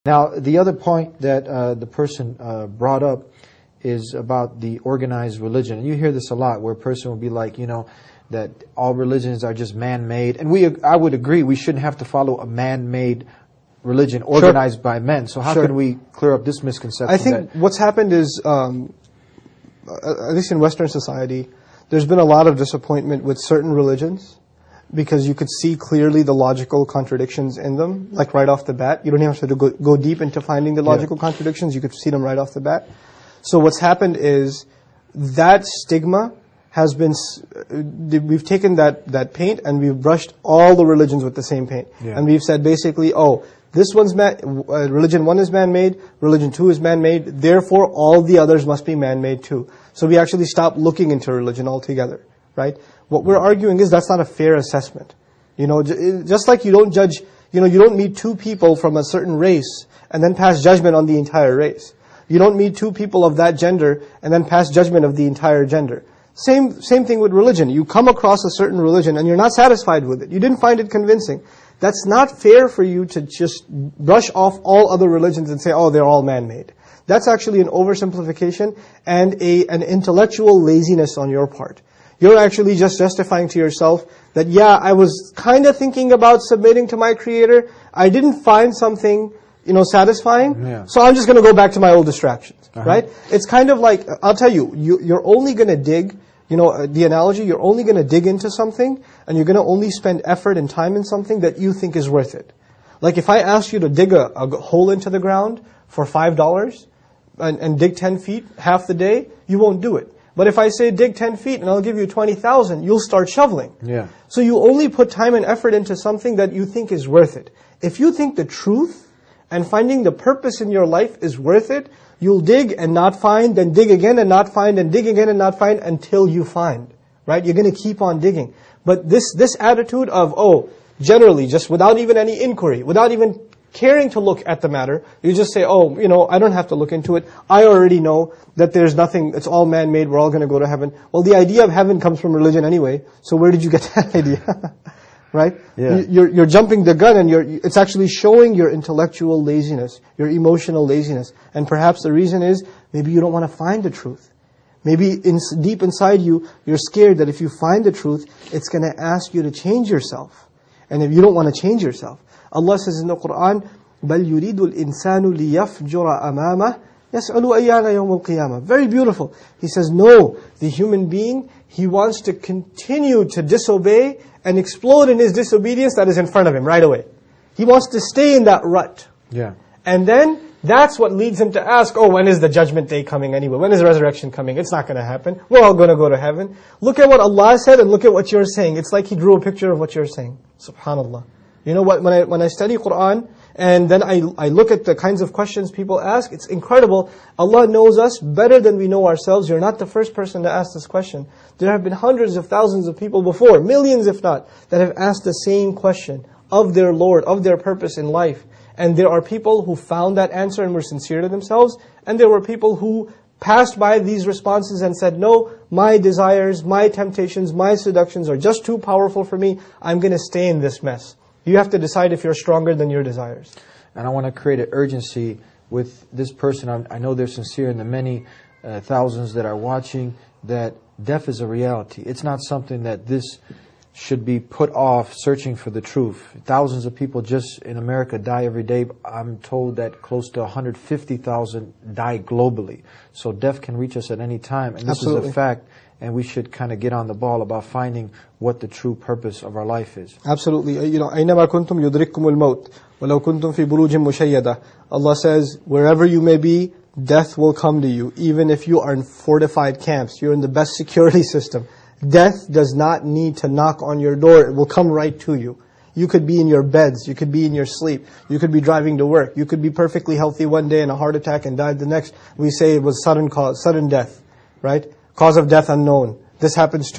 Now, the other point that the person brought up is about the organized religion. And you hear this a lot, where a person will be like, that all religions are just man-made. And I would agree, we shouldn't have to follow a man-made religion organized by men. So how can we clear up this misconception? I think what's happened is, at least in Western society, there's been a lot of disappointment with certain religions, because you could see clearly the logical contradictions in them, like right off the bat. You don't even have to go deep into finding the logical contradictions. You could see them right off the bat. So what's happened is that stigma has been, we've taken that paint and we've brushed all the religions with the same paint. And we've said basically, this one's religion 1 is man-made, religion 2 is man-made, therefore all the others must be man-made too. So we actually stopped looking into religion altogether, right? What we're arguing is that's not a fair assessment. Just like you don't judge, you don't meet two people from a certain race and then pass judgment on the entire race. You don't meet two people of that gender and then pass judgment of the entire gender. Same thing with religion. You come across a certain religion and you're not satisfied with it. You didn't find it convincing. That's not fair for you to just brush off all other religions and say, they're all man-made. That's actually an oversimplification and an intellectual laziness on your part. You're actually just justifying to yourself that, I was kind of thinking about submitting to my Creator. I didn't find something, satisfying. So I'm just going to go back to my old distractions, right? It's kind of like, I'll tell you, you're only going to dig, the analogy, you're only going to dig into something and you're going to only spend effort and time in something that you think is worth it. Like if I asked you to dig a hole into the ground for $5 and dig 10 feet half the day, you won't do it. But if I say dig 10 feet and I'll give you 20,000, you'll start shoveling. So you only put time and effort into something that you think is worth it. If you think the truth and finding the purpose in your life is worth it, you'll dig and not find, then dig again and not find, and dig again and not find until you find. Right? You're going to keep on digging. But this attitude of, generally, just without even any inquiry, without even caring to look at the matter, you just say, I don't have to look into it. I already know that there's nothing, it's all man-made, we're all going to go to heaven. Well, the idea of heaven comes from religion anyway, so where did you get that idea? Right? You're jumping the gun, and it's actually showing your intellectual laziness, your emotional laziness. And perhaps the reason is, maybe you don't want to find the truth. Maybe deep inside you, you're scared that if you find the truth, it's going to ask you to change yourself. And if you don't want to change yourself, Allah says in the Quran, بَلْ يُرِيدُ الْإِنسَانُ لِيَفْجُرَ أَمَامَهُ يَسْأَلُ أَيَّانَ يَوْمُ الْقِيَامَةِ. Very beautiful. He says, no, the human being, he wants to continue to disobey and explode in his disobedience that is in front of him right away. He wants to stay in that rut. And then that's what leads him to ask, when is the judgment day coming anyway? When is the resurrection coming? It's not going to happen. We're all going to go to heaven. Look at what Allah said and look at what you're saying. It's like He drew a picture of what you're saying. Subhanallah. You know what, when I study Qur'an, and then I look at the kinds of questions people ask, it's incredible. Allah knows us better than we know ourselves. You're not the first person to ask this question. There have been hundreds of thousands of people before, millions if not, that have asked the same question of their Lord, of their purpose in life. And there are people who found that answer and were sincere to themselves, and there were people who passed by these responses and said, no, my desires, my temptations, my seductions are just too powerful for me. I'm going to stay in this mess. You have to decide if you're stronger than your desires. And I want to create an urgency with this person. I know they're sincere, and the many thousands that are watching, that death is a reality. It's not something that this should be put off searching for the truth. Thousands of people just in America die every day. I'm told that close to 150,000 die globally. So death can reach us at any time. And this is a fact. And we should kind of get on the ball about finding what the true purpose of our life is. Absolutely. أَيْنَمَا كُنْتُمْ يُدْرِككُمُ الْمَوْتِ وَلَوْ كُنْتُمْ فِي بُرُوجٍ مُشَيَّدَةٍ. Allah says, wherever you may be, death will come to you. Even if you are in fortified camps, you're in the best security system. Death does not need to knock on your door. It will come right to you. You could be in your beds. You could be in your sleep. You could be driving to work. You could be perfectly healthy one day and a heart attack and died the next. We say it was sudden death, right? Cause of death unknown. This happens too.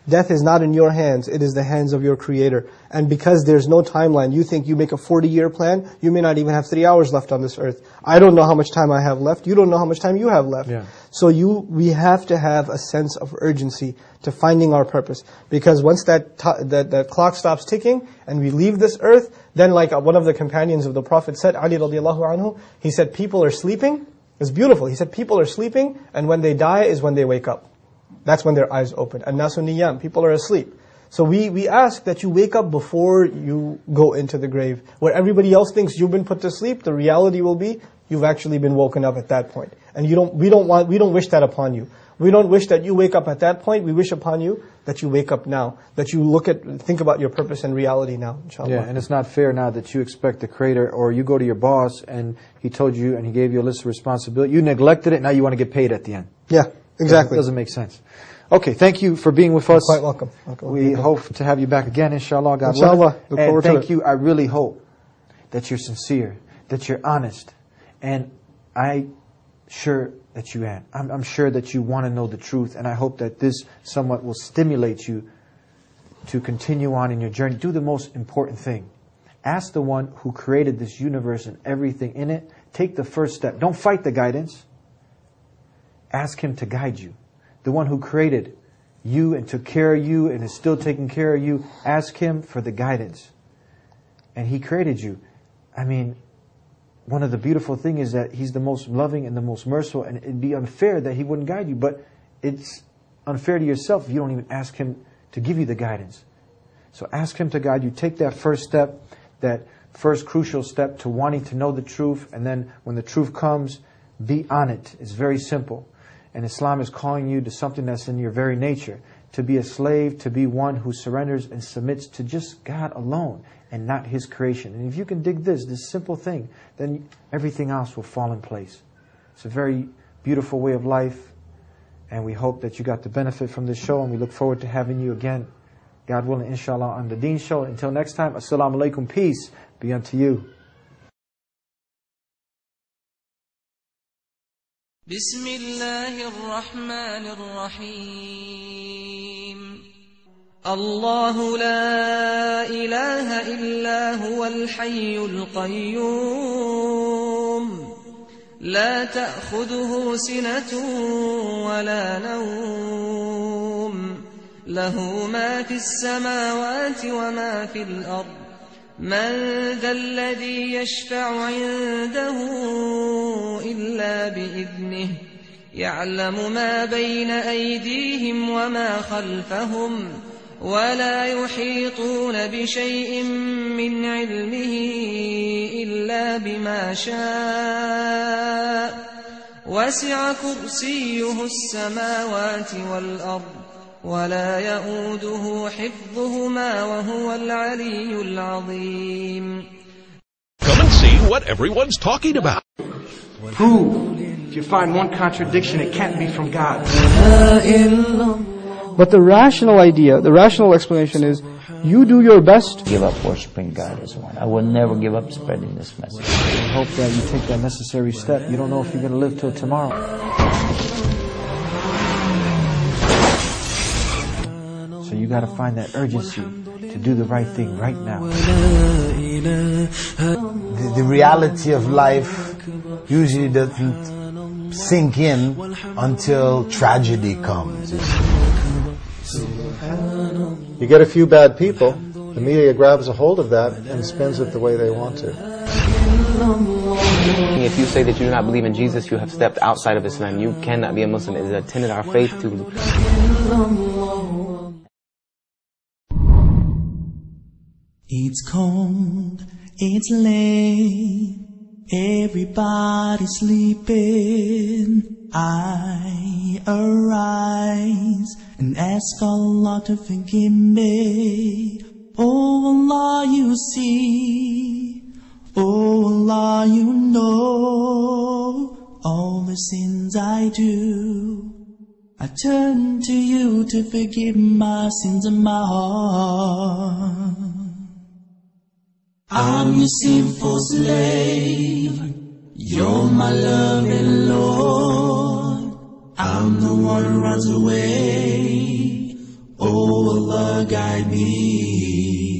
Death is not in your hands, it is the hands of your Creator. And because there's no timeline, you think you make a 40-year plan, you may not even have 3 hours left on this earth. I don't know how much time I have left, you don't know how much time you have left. Yeah. So we have to have a sense of urgency to finding our purpose. Because once that clock stops ticking and we leave this earth, then like one of the companions of the Prophet said, Ali radiallahu anhu, he said, people are sleeping. It's beautiful. He said, people are sleeping, and when they die is when they wake up. That's when their eyes open. An-nasu niyam, people are asleep. So we ask that you wake up before you go into the grave. Where everybody else thinks you've been put to sleep, the reality will be you've actually been woken up at that point. And we don't wish that upon you. We don't wish that you wake up at that point. We wish upon you that you wake up now. That you think about your purpose and reality now, inshallah. Yeah, and it's not fair now that you expect the Creator, or you go to your boss and he told you and he gave you a list of responsibility. You neglected it, now you want to get paid at the end. Yeah, exactly. It doesn't make sense. Okay, thank you for being with us. You're quite welcome. We hope to have you back again, inshallah, God Inshallah. willing. Look And forward to thank it. you. I really hope that you're sincere, that you're honest, and I'm sure that I'm sure that you want to know the truth, and I hope that this somewhat will stimulate you to continue on in your journey. Do the most important thing. Ask the one who created this universe and everything in it. Take the first step. Don't fight the guidance. Ask Him to guide you. The one who created you and took care of you and is still taking care of you. Ask Him for the guidance. And He created you. I mean, one of the beautiful things is that He's the most loving and the most merciful, and it'd be unfair that He wouldn't guide you. But it's unfair to yourself if you don't even ask Him to give you the guidance. So ask Him to guide you. Take that first step, that first crucial step to wanting to know the truth. And then when the truth comes, be on it. It's very simple. And Islam is calling you to something that's in your very nature. To be a slave, to be one who surrenders and submits to just God alone and not His creation. And if you can dig this simple thing, then everything else will fall in place. It's a very beautiful way of life. And we hope that you got the benefit from this show. And we look forward to having you again, God willing, inshallah, on the Deen Show. Until next time, assalamu alaikum, peace be unto you. بسم الله الرحمن الرحيم الله لا إله إلا هو الحي القيوم لا تأخذه سنة ولا نوم له ما في السماوات وما في الأرض من ذا الذي يشفع عنده إلا بإذنه يعلم ما بين أيديهم وما خلفهم ولا يحيطون بشيء من علمه إلا بما شاء وسع كرسيه السماوات والأرض ولا يؤوده حفظهما وهو العلي العظيم. Come and see what everyone's talking about. Prove. If you find one contradiction, it can't be from God. But the rational idea, the rational explanation is, you do your best. Give up worshiping God as one. I will never give up spreading this message. I hope that you take that necessary step. You don't know if you're going to live till tomorrow. So you got to find that urgency to do the right thing right now. The reality of life usually doesn't sink in until tragedy comes. You get a few bad people, the media grabs a hold of that and spins it the way they want to. If you say that you do not believe in Jesus, you have stepped outside of Islam. You cannot be a Muslim. It is a tenet of our faith to... It's cold, it's late, everybody's sleeping. I arise and ask Allah to forgive me. Oh Allah, you see, oh Allah, you know all the sins I do. I turn to you to forgive my sins in my heart. I'm your sinful slave, you're my loving Lord. I'm the one who runs away. Oh Allah, guide me.